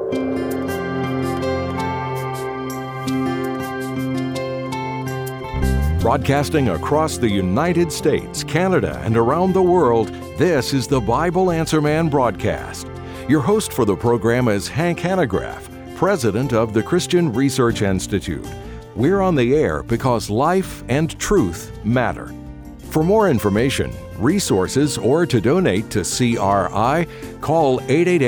Broadcasting across the United States, Canada, and around the world, this is the Bible Answer Man broadcast. Your host for the program is Hank Hanegraaff, president of the Christian Research Institute. We're on the air because life and truth matter. For more information, resources, or to donate to CRI, call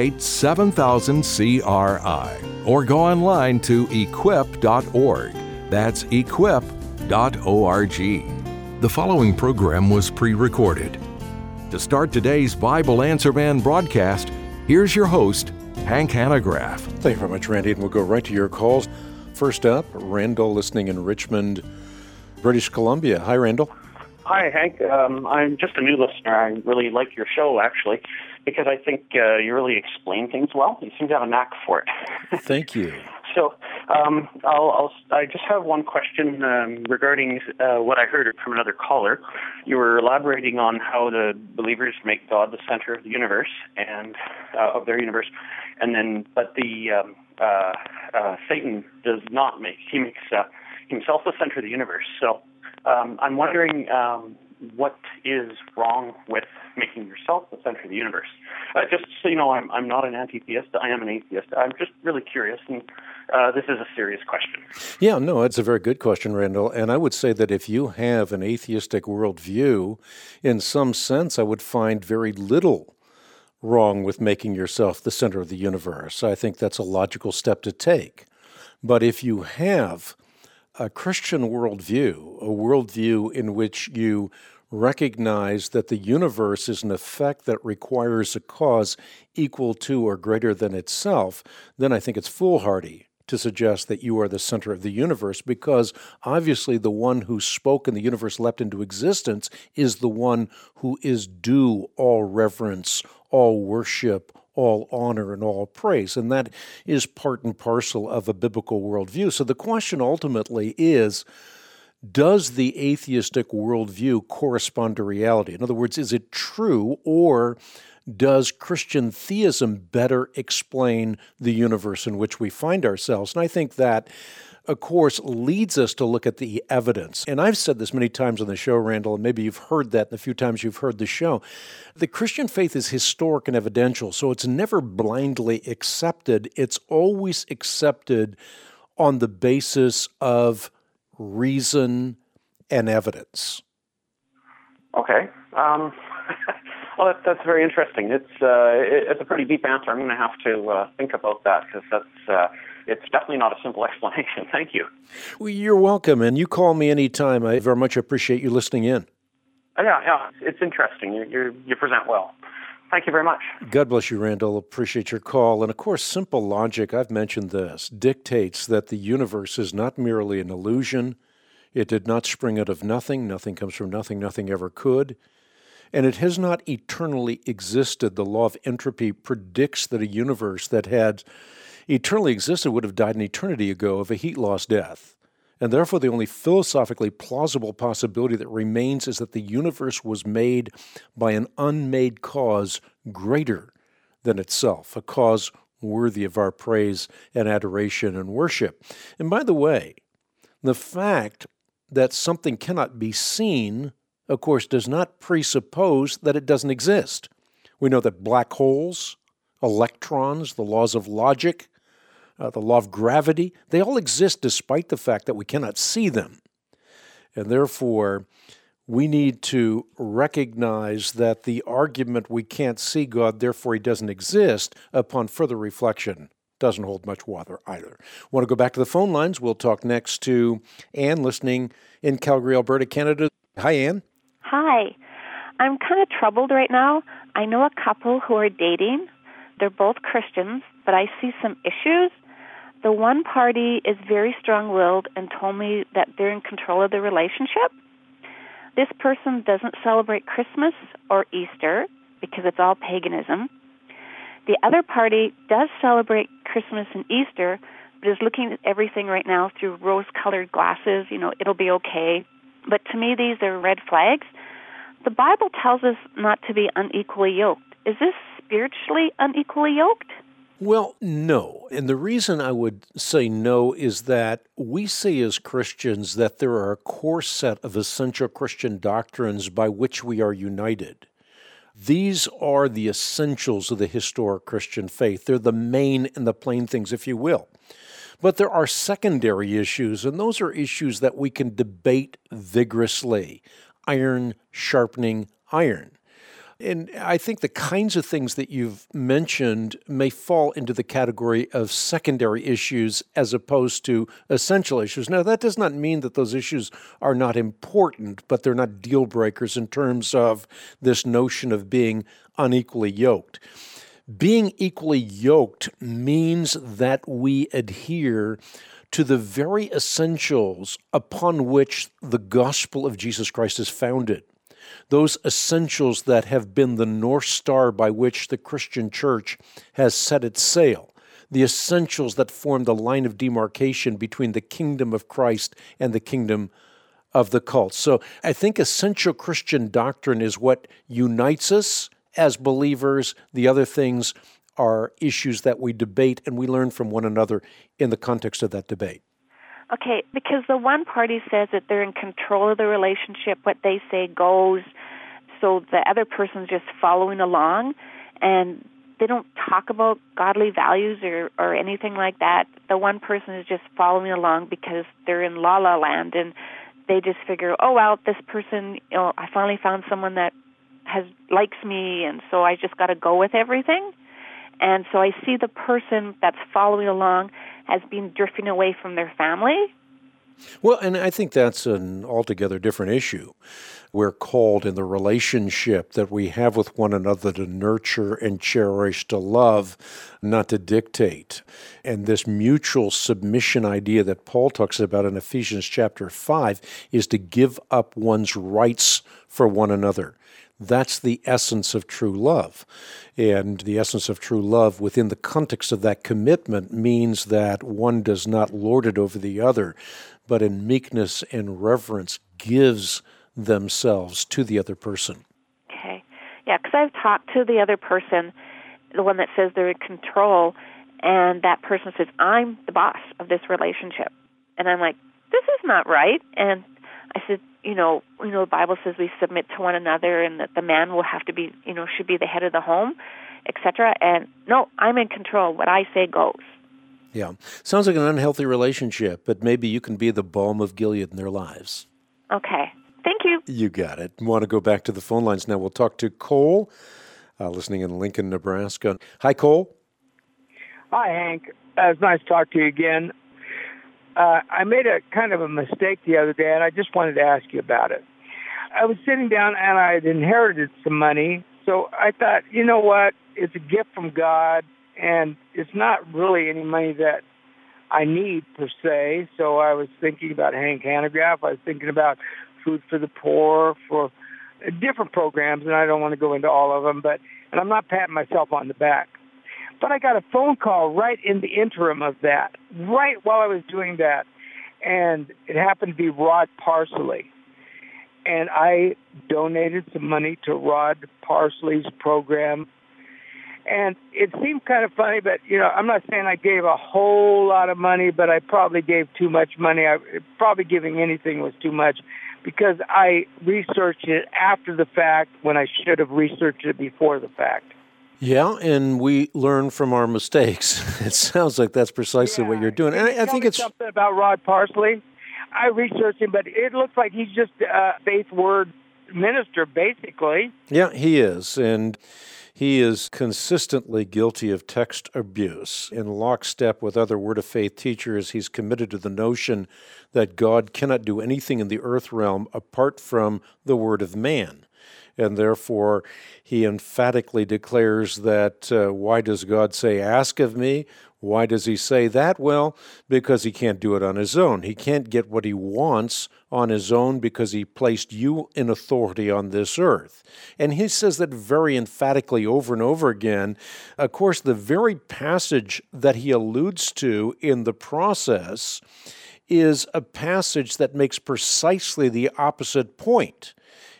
888-7000-CRI or go online to equip.org. That's equip.org. The following program was pre-recorded. To start today's Bible Answer Man broadcast, here's your host, Hank Hanegraaff. Thank you very much, Randy, and we'll go right to your calls. First up, Randall listening in Richmond, British Columbia. Hi, Randall. Hi, Hank. I'm just a new listener. I really like your show, actually, because I think you really explain things well. You seem to have a knack for it. Thank you. So I just have one question regarding what I heard from another caller. You were elaborating on how the believers make God the center of the universe and of their universe, but Satan does not make. He makes himself the center of the universe. So I'm wondering what is wrong with making yourself the center of the universe. Just so you know, I'm not an anti-theist. I am an atheist. I'm just really curious, and this is a serious question. Yeah, no, it's a very good question, Randall. And I would say that if you have an atheistic worldview, in some sense, I would find very little wrong with making yourself the center of the universe. I think that's a logical step to take. But if you have a Christian worldview, a worldview in which you recognize that the universe is an effect that requires a cause equal to or greater than itself, then I think it's foolhardy to suggest that you are the center of the universe, because obviously the one who spoke and the universe leapt into existence is the one who is due all reverence, all worship, all honor, and all praise. And that is part and parcel of a biblical worldview. So the question ultimately is, does the atheistic worldview correspond to reality? In other words, is it true, or does Christian theism better explain the universe in which we find ourselves? And I think that, of course, leads us to look at the evidence. And I've said this many times on the show, Randall, and maybe you've heard that in the few times you've heard the show. The Christian faith is historic and evidential, so it's never blindly accepted. It's always accepted on the basis of reason and evidence. Okay. Well, that's very interesting. It's a pretty deep answer. I'm going to have to think about that, because it's definitely not a simple explanation. Thank you. Well, you're welcome, and you call me anytime. I very much appreciate you listening in. Yeah, it's interesting. You present well. Thank you very much. God bless you, Randall. Appreciate your call. And of course, simple logic, I've mentioned this, dictates that the universe is not merely an illusion. It did not spring out of nothing. Nothing comes from nothing. Nothing ever could. And it has not eternally existed. The law of entropy predicts that a universe that had eternally existed would have died an eternity ago of a heat-loss death. And therefore, the only philosophically plausible possibility that remains is that the universe was made by an unmade cause greater than itself, a cause worthy of our praise and adoration and worship. And by the way, the fact that something cannot be seen, of course, does not presuppose that it doesn't exist. We know that black holes, electrons, the laws of logic, the law of gravity, they all exist despite the fact that we cannot see them. And therefore, we need to recognize that the argument we can't see God, therefore he doesn't exist, upon further reflection, doesn't hold much water either. Want to go back to the phone lines? We'll talk next to Anne, listening in Calgary, Alberta, Canada. Hi, Anne. Hi. I'm kind of troubled right now. I know a couple who are dating. They're both Christians, but I see some issues. The one party is very strong-willed and told me that they're in control of the relationship. This person doesn't celebrate Christmas or Easter because it's all paganism. The other party does celebrate Christmas and Easter, but is looking at everything right now through rose-colored glasses. It'll be okay. But to me, these are red flags. The Bible tells us not to be unequally yoked. Is this spiritually unequally yoked? Well, no. And the reason I would say no is that we say as Christians that there are a core set of essential Christian doctrines by which we are united. These are the essentials of the historic Christian faith. They're the main and the plain things, if you will. But there are secondary issues, and those are issues that we can debate vigorously. Iron sharpening iron. And I think the kinds of things that you've mentioned may fall into the category of secondary issues as opposed to essential issues. Now, that does not mean that those issues are not important, but they're not deal breakers in terms of this notion of being unequally yoked. Being equally yoked means that we adhere to the very essentials upon which the gospel of Jesus Christ is founded. Those essentials that have been the North Star by which the Christian church has set its sail, the essentials that form the line of demarcation between the kingdom of Christ and the kingdom of the cult. So I think essential Christian doctrine is what unites us as believers. The other things are issues that we debate and we learn from one another in the context of that debate. Okay, because the one party says that they're in control of the relationship, what they say goes, so the other person's just following along, and they don't talk about godly values or anything like that. The one person is just following along because they're in la-la land, and they just figure, oh, well, this person, I finally found someone that likes me, and so I just got to go with everything. And so I see the person that's following along as being drifting away from their family. Well, and I think that's an altogether different issue. We're called in the relationship that we have with one another to nurture and cherish, to love, not to dictate. And this mutual submission idea that Paul talks about in Ephesians chapter 5 is to give up one's rights for one another. That's the essence of true love. And the essence of true love within the context of that commitment means that one does not lord it over the other, but in meekness and reverence gives themselves to the other person. Okay. Yeah, because I've talked to the other person, the one that says they're in control, and that person says, I'm the boss of this relationship. And I'm like, this is not right. And I said, the Bible says we submit to one another and that the man will have to be, should be the head of the home, etc. And no, I'm in control. What I say goes. Yeah. Sounds like an unhealthy relationship, but maybe you can be the balm of Gilead in their lives. Okay. Thank you. You got it. Want to go back to the phone lines now. We'll talk to Cole, listening in Lincoln, Nebraska. Hi, Cole. Hi, Hank. It's nice to talk to you again. I made a kind of a mistake the other day, and I just wanted to ask you about it. I was sitting down, and I had inherited some money, so I thought, you know what, it's a gift from God, and it's not really any money that I need, per se, so I was thinking about Hank Hanegraaff. I was thinking about Food for the Poor, for different programs, and I don't want to go into all of them, and I'm not patting myself on the back. But I got a phone call right in the interim of that, right while I was doing that, and it happened to be Rod Parsley. And I donated some money to Rod Parsley's program. And it seemed kind of funny, but, I'm not saying I gave a whole lot of money, but I probably gave too much money. Probably giving anything was too much because I researched it after the fact when I should have researched it before the fact. Yeah, and we learn from our mistakes. It sounds like that's precisely what you're doing. And I think it's something about Rod Parsley. I researched him, but it looks like he's just a faith word minister, basically. Yeah, he is, and he is consistently guilty of text abuse. In lockstep with other Word of Faith teachers, he's committed to the notion that God cannot do anything in the earth realm apart from the word of man. And therefore, he emphatically declares that, why does God say, ask of me? Why does he say that? Well, because he can't do it on his own. He can't get what he wants on his own because he placed you in authority on this earth. And he says that very emphatically over and over again. Of course, the very passage that he alludes to in the process is a passage that makes precisely the opposite point.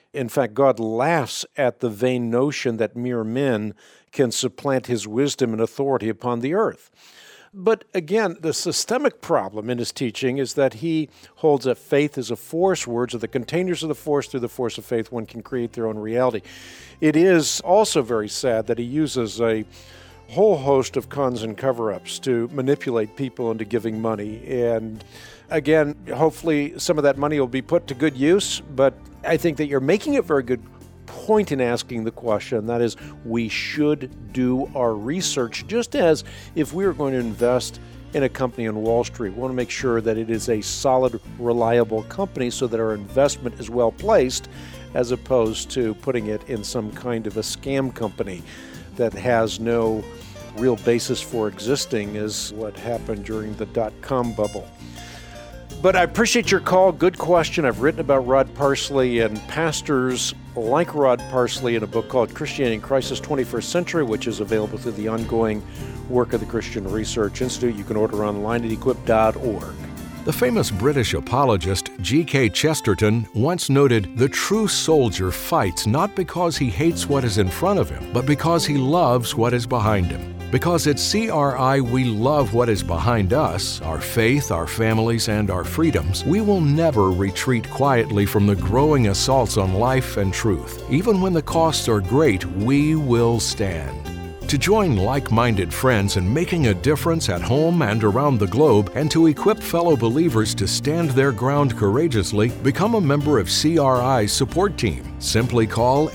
In fact, God laughs at the vain notion that mere men can supplant his wisdom and authority upon the earth. But again, the systemic problem in his teaching is that he holds that faith is a force. Words are the containers of the force. Through the force of faith, one can create their own reality. It is also very sad that he uses a whole host of cons and cover-ups to manipulate people into giving money. And again, hopefully some of that money will be put to good use, but I think that you're making a very good point in asking the question. That is, we should do our research, just as if we were going to invest in a company on Wall Street. We want to make sure that it is a solid, reliable company so that our investment is well placed, as opposed to putting it in some kind of a scam company that has no real basis for existing, is what happened during the dot-com bubble. But I appreciate your call. Good question. I've written about Rod Parsley and pastors like Rod Parsley in a book called Christianity in Crisis 21st Century, which is available through the ongoing work of the Christian Research Institute. You can order online at equip.org. The famous British apologist G.K. Chesterton once noted, "The true soldier fights not because he hates what is in front of him, but because he loves what is behind him. Because at CRI we love what is behind us, our faith, our families, and our freedoms, we will never retreat quietly from the growing assaults on life and truth. Even when the costs are great, we will stand." To join like-minded friends in making a difference at home and around the globe, and to equip fellow believers to stand their ground courageously, become a member of CRI's support team. Simply call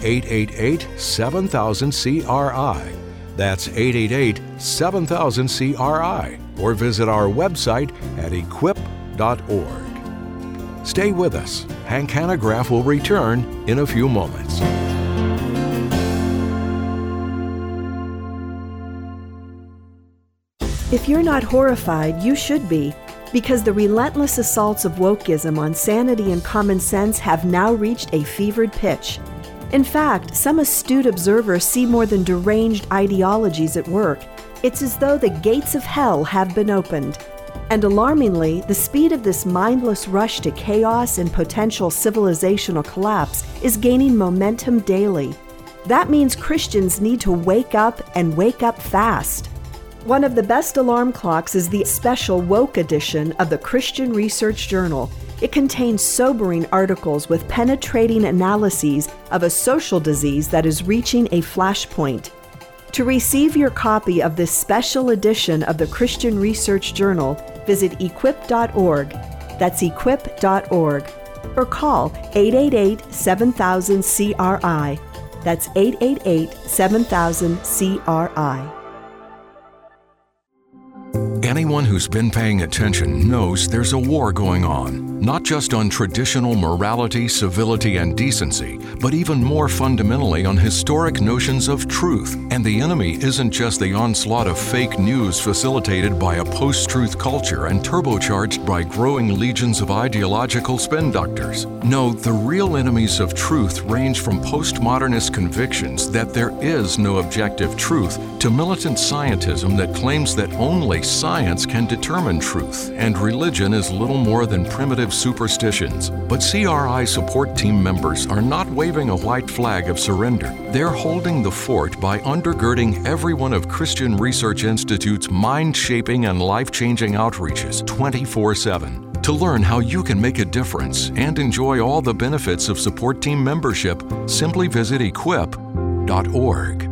888-7000-CRI. That's 888-7000-CRI, or visit our website at equip.org. Stay with us. Hank Hanegraaff will return in a few moments. If you're not horrified, you should be, because the relentless assaults of wokeism on sanity and common sense have now reached a fevered pitch. In fact, some astute observers see more than deranged ideologies at work. It's as though the gates of hell have been opened. And alarmingly, the speed of this mindless rush to chaos and potential civilizational collapse is gaining momentum daily. That means Christians need to wake up and wake up fast. One of the best alarm clocks is the special Woke edition of the Christian Research Journal. It contains sobering articles with penetrating analyses of a social disease that is reaching a flashpoint. To receive your copy of this special edition of the Christian Research Journal, visit equip.org. That's equip.org. Or call 888-7000-CRI. That's 888-7000-CRI. Anyone who's been paying attention knows there's a war going on, not just on traditional morality, civility, and decency, but even more fundamentally on historic notions of truth. And the enemy isn't just the onslaught of fake news facilitated by a post-truth culture and turbocharged by growing legions of ideological spin doctors. No, the real enemies of truth range from postmodernist convictions that there is no objective truth to militant scientism that claims that only science can determine truth, and religion is little more than primitive superstitions. But CRI support team members are not waving a white flag of surrender. They're holding the fort by undergirding every one of Christian Research Institute's mind-shaping and life-changing outreaches 24/7. To learn how you can make a difference and enjoy all the benefits of support team membership, simply visit equip.org.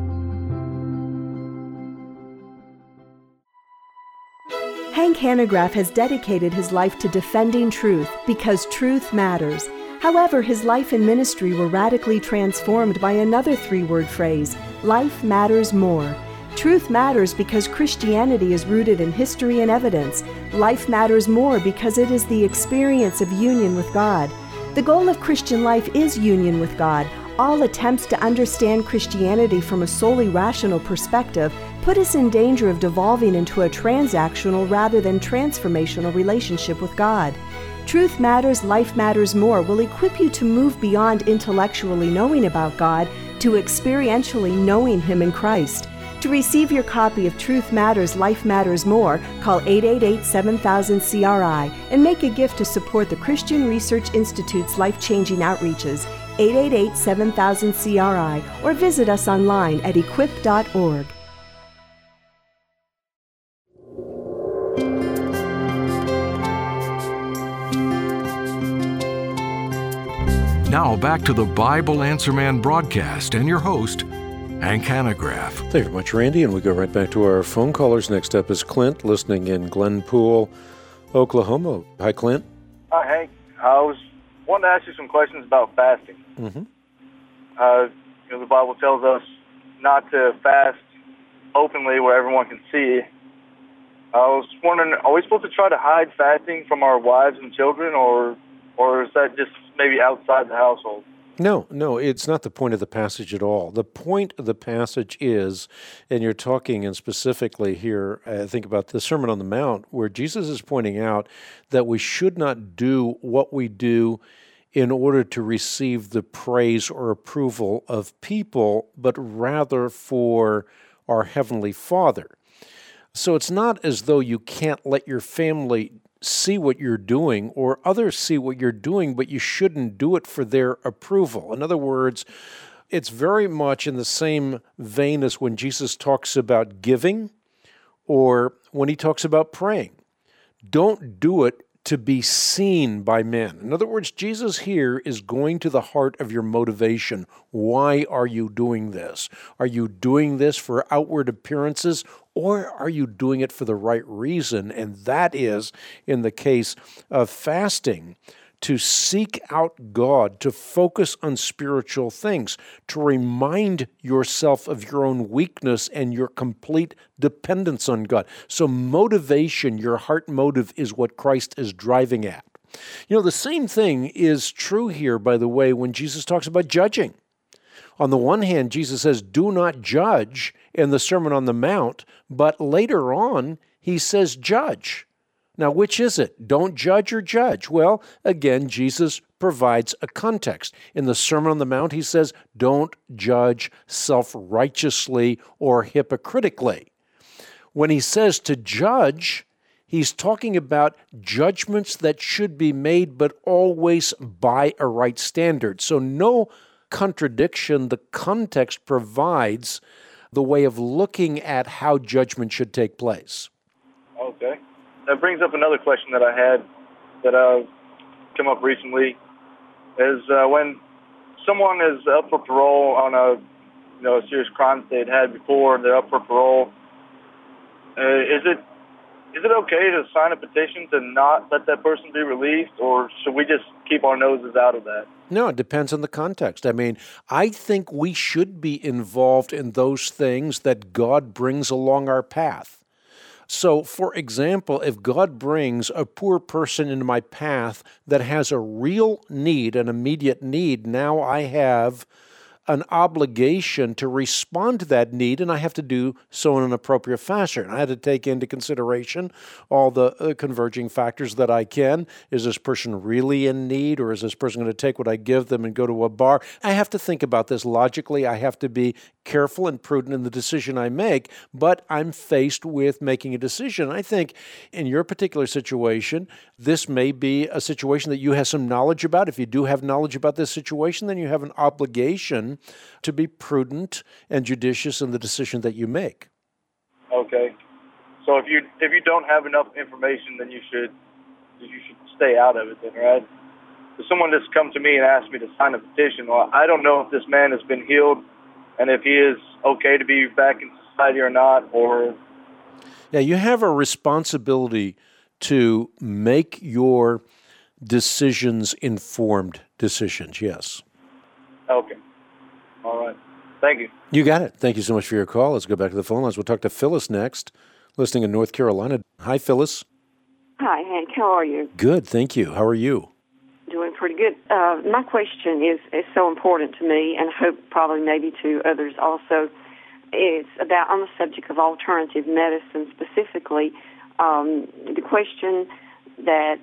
Hank Hanegraaff has dedicated his life to defending truth because truth matters. However, his life and ministry were radically transformed by another three-word phrase: life matters more. Truth matters because Christianity is rooted in history and evidence. Life matters more because it is the experience of union with God. The goal of Christian life is union with God. All attempts to understand Christianity from a solely rational perspective put us in danger of devolving into a transactional rather than transformational relationship with God. Truth Matters, Life Matters More will equip you to move beyond intellectually knowing about God to experientially knowing Him in Christ. To receive your copy of Truth Matters, Life Matters More, call 888-7000-CRI and make a gift to support the Christian Research Institute's life-changing outreaches. 888-7000-CRI, or visit us online at equip.org. Now back to the Bible Answer Man broadcast and your host, Hank Hanegraaff. Thank you very much, Randy, and we go right back to our phone callers. Next up is Clint, listening in Glenpool, Oklahoma. Hi, Clint. Hi, Hank. I was wanting to ask you some questions about fasting. Mm-hmm. The Bible tells us not to fast openly where everyone can see. I was wondering, are we supposed to try to hide fasting from our wives and children, or is that just maybe outside the household? No, it's not the point of the passage at all. The point of the passage is, and you're talking and specifically here, I think about the Sermon on the Mount, where Jesus is pointing out that we should not do what we do in order to receive the praise or approval of people, but rather for our Heavenly Father. So it's not as though you can't let your family see what you're doing or others see what you're doing, but you shouldn't do it for their approval. In other words, it's very much in the same vein as when Jesus talks about giving or when he talks about praying. Don't do it to be seen by men. In other words, Jesus here is going to the heart of your motivation. Why are you doing this? Are you doing this for outward appearances, or are you doing it for the right reason? And that is, in the case of fasting, to seek out God, to focus on spiritual things, to remind yourself of your own weakness and your complete dependence on God. So motivation, your heart motive, is what Christ is driving at. The same thing is true here, by the way, when Jesus talks about judging. On the one hand, Jesus says, do not judge in the Sermon on the Mount, but later on, he says, judge. Now, which is it? Don't judge or judge? Well, again, Jesus provides a context. In the Sermon on the Mount, he says, don't judge self-righteously or hypocritically. When he says to judge, he's talking about judgments that should be made, but always by a right standard. So no contradiction. The context provides the way of looking at how judgment should take place. Okay. That brings up another question that I had that come up recently, is when someone is up for parole on a serious crime they'd had before, and they're up for parole, is it okay to sign a petition to not let that person be released, or should we just keep our noses out of that? No, it depends on the context. I mean, I think we should be involved in those things that God brings along our path. So, for example, if God brings a poor person into my path that has a real need, an immediate need, now I have an obligation to respond to that need, and I have to do so in an appropriate fashion. I had to take into consideration all the converging factors that I can. Is this person really in need, or is this person going to take what I give them and go to a bar? I have to think about this logically. I have to be careful and prudent in the decision I make, but I'm faced with making a decision. I think in your particular situation, this may be a situation that you have some knowledge about. If you do have knowledge about this situation, then you have an obligation to be prudent and judicious in the decision that you make. Okay. So if you don't have enough information, then you should stay out of it then, right? If someone just come to me and ask me to sign a petition, well, I don't know if this man has been healed and if he is okay to be back in society or not, or... Yeah, you have a responsibility to make your decisions informed decisions, yes. Okay. All right. Thank you. You got it. Thank you so much for your call. Let's go back to the phone lines. We'll talk to Phyllis next, listening in North Carolina. Hi, Phyllis. Hi, Hank. How are you? Good, thank you. How are you? Doing pretty good. My question is so important to me, and I hope probably maybe to others also. It's about on the subject of alternative medicine specifically. The question that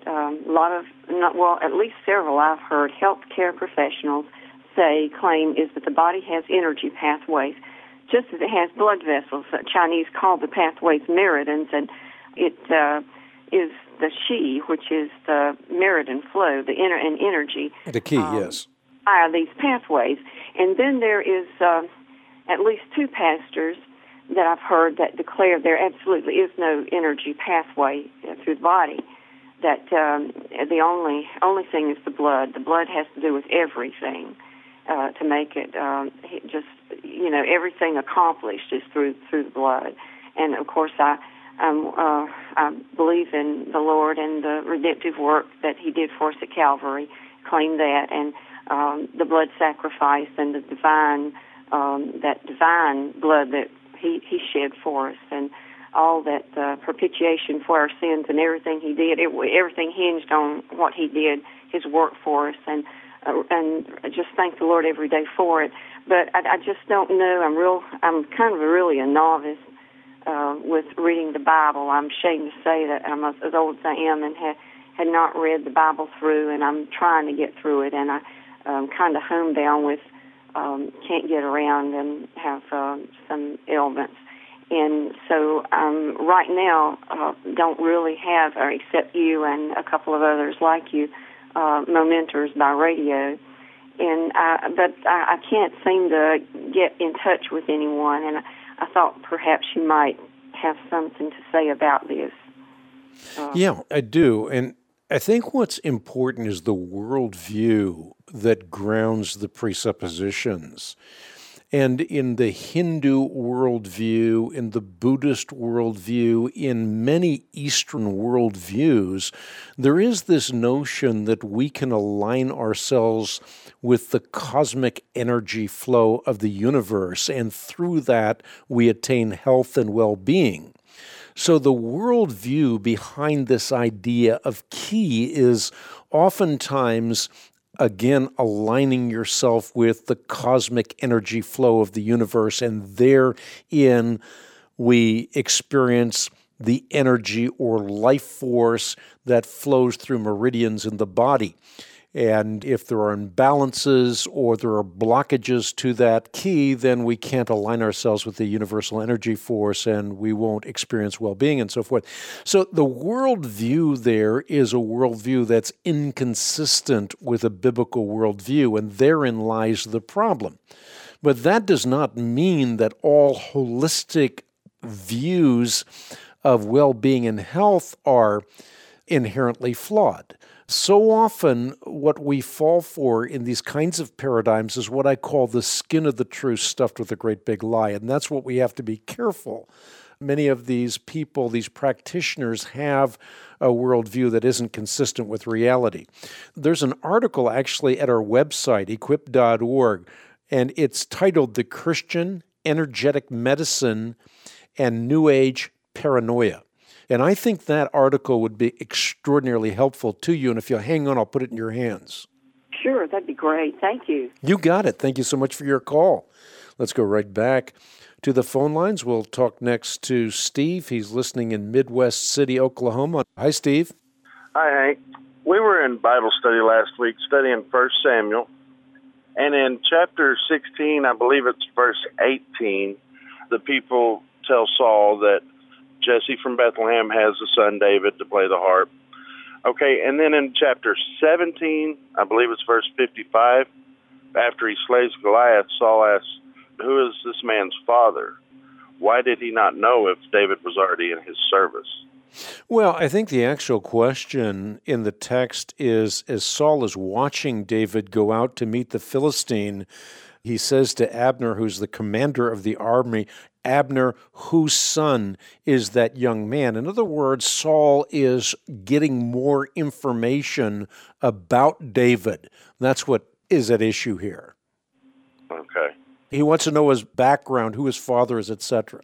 at least several I've heard healthcare professionals claim is that the body has energy pathways, just as it has blood vessels. Chinese call the pathways meridans, and it is the qi, which is the meridian flow, the energy. The key, yes. via these pathways. And then there is at least 2 pastors that I've heard that declare there absolutely is no energy pathway through the body, that the only thing is the blood. The blood has to do with everything to make it just, everything accomplished is through the blood. And, of course, I believe in the Lord and the redemptive work that He did for us at Calvary, claim that, and the blood sacrifice and the divine blood that He shed for us, and all that propitiation for our sins and everything He did. Everything hinged on what He did, His work for us, and I just thank the Lord every day for it. But I just don't know. I'm kind of really a novice with reading the Bible. I'm ashamed to say that I'm as old as I am and had not read the Bible through, and I'm trying to get through it, and I'm kind of homebound with can't get around and have some ailments. And so right now don't really have, or except you and a couple of others like you, Momenters by radio. And but I can't seem to get in touch with anyone, and I thought perhaps you might have something to say about this. Yeah, I do. And I think what's important is the worldview that grounds the presuppositions. And in the Hindu worldview, in the Buddhist worldview, in many Eastern worldviews, there is this notion that we can align ourselves with the cosmic energy flow of the universe, and through that we attain health and well-being. So the worldview behind this idea of ki is oftentimes, again, aligning yourself with the cosmic energy flow of the universe, and therein we experience the energy or life force that flows through meridians in the body. And if there are imbalances or there are blockages to that ki, then we can't align ourselves with the universal energy force and we won't experience well-being and so forth. So the worldview there is a worldview that's inconsistent with a biblical worldview, and therein lies the problem. But that does not mean that all holistic views of well-being and health are inherently flawed. So often what we fall for in these kinds of paradigms is what I call the skin of the truth stuffed with a great big lie, and that's what we have to be careful. Many of these people, these practitioners, have a worldview that isn't consistent with reality. There's an article actually at our website, equip.org, and it's titled The Christian Energetic Medicine and New Age Paranoia. And I think that article would be extraordinarily helpful to you. And if you'll hang on, I'll put it in your hands. Sure, that'd be great. Thank you. You got it. Thank you so much for your call. Let's go right back to the phone lines. We'll talk next to Steve. He's listening in Midwest City, Oklahoma. Hi, Steve. Hi, Hank. We were in Bible study last week studying 1 Samuel. And in chapter 16, I believe it's verse 18, the people tell Saul that Jesse from Bethlehem has a son, David, to play the harp. Okay, and then in chapter 17, I believe it's verse 55, after he slays Goliath, Saul asks, who is this man's father? Why did he not know if David was already in his service? Well, I think the actual question in the text is, as Saul is watching David go out to meet the Philistine, he says to Abner, who's the commander of the army, Abner, whose son is that young man? In other words, Saul is getting more information about David. That's what is at issue here. Okay. He wants to know his background, who his father is, etc.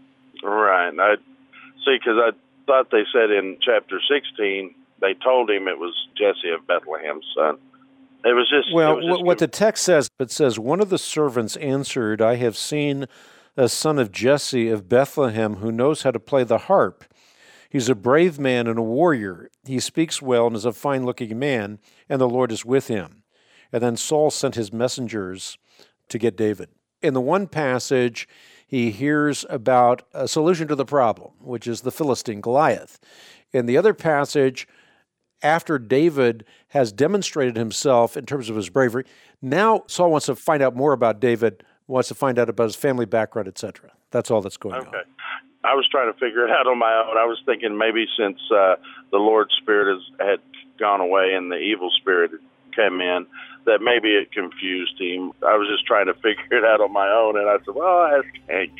Right. I see, because I thought they said in chapter 16, they told him it was Jesse of Bethlehem's son. It was just... what the text says, it says, one of the servants answered, I have seen a son of Jesse of Bethlehem who knows how to play the harp. He's a brave man and a warrior. He speaks well and is a fine-looking man, and the Lord is with him. And then Saul sent his messengers to get David. In the one passage, he hears about a solution to the problem, which is the Philistine Goliath. In the other passage, after David has demonstrated himself in terms of his bravery, now Saul wants to find out more about David, wants to find out about his family background, etc. That's all that's going on. Okay. I was trying to figure it out on my own. I was thinking maybe since the Lord's Spirit had gone away and the evil spirit had come in, that maybe it confused him. I was just trying to figure it out on my own, and I said, well, ask Hank.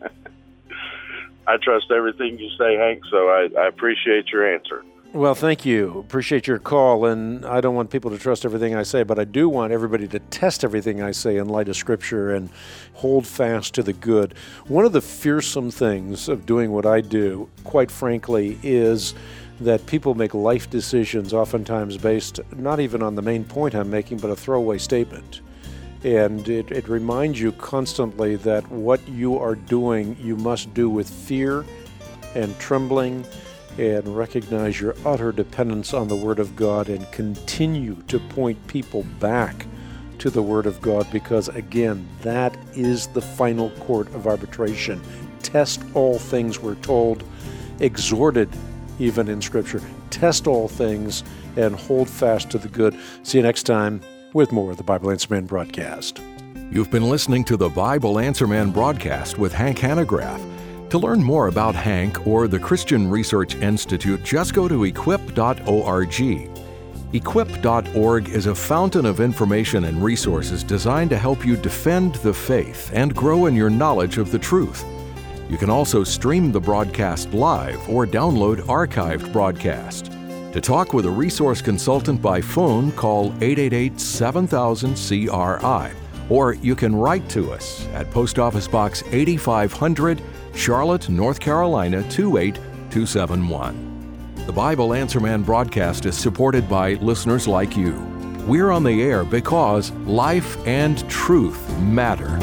I trust everything you say, Hank, so I appreciate your answer. Well, thank you. Appreciate your call, and I don't want people to trust everything I say, but I do want everybody to test everything I say in light of Scripture and hold fast to the good. One of the fearsome things of doing what I do, quite frankly, is that people make life decisions oftentimes based not even on the main point I'm making, but a throwaway statement. And it reminds you constantly that what you are doing, you must do with fear and trembling, and recognize your utter dependence on the Word of God and continue to point people back to the Word of God, because, again, that is the final court of arbitration. Test all things, we're told, exhorted even in Scripture. Test all things and hold fast to the good. See you next time with more of the Bible Answer Man broadcast. You've been listening to the Bible Answer Man broadcast with Hank Hanegraaff. To learn more about Hank or the Christian Research Institute, just go to equip.org. Equip.org is a fountain of information and resources designed to help you defend the faith and grow in your knowledge of the truth. You can also stream the broadcast live or download archived broadcast. To talk with a resource consultant by phone, call 888-7000-CRI, or you can write to us at Post Office Box 8500, Charlotte, North Carolina 28271. The Bible Answer Man broadcast is supported by listeners like you. We're on the air because life and truth matter.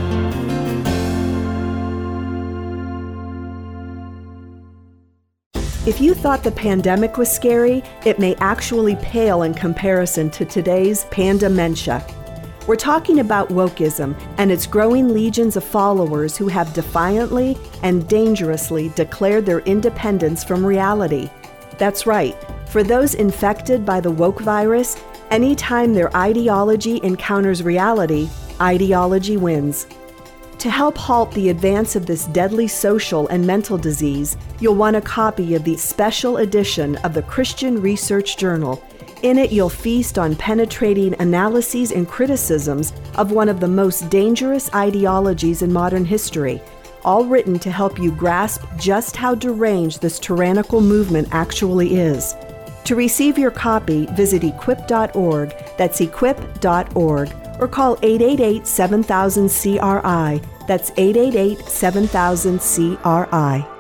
If you thought the pandemic was scary, it may actually pale in comparison to today's pandementia. We're talking about wokeism and its growing legions of followers who have defiantly and dangerously declared their independence from reality. That's right. For those infected by the woke virus, anytime their ideology encounters reality, ideology wins. To help halt the advance of this deadly social and mental disease, you'll want a copy of the special edition of the Christian Research Journal. In it, you'll feast on penetrating analyses and criticisms of one of the most dangerous ideologies in modern history, all written to help you grasp just how deranged this tyrannical movement actually is. To receive your copy, visit equip.org, that's equip.org, or call 888-7000-CRI, that's 888-7000-CRI.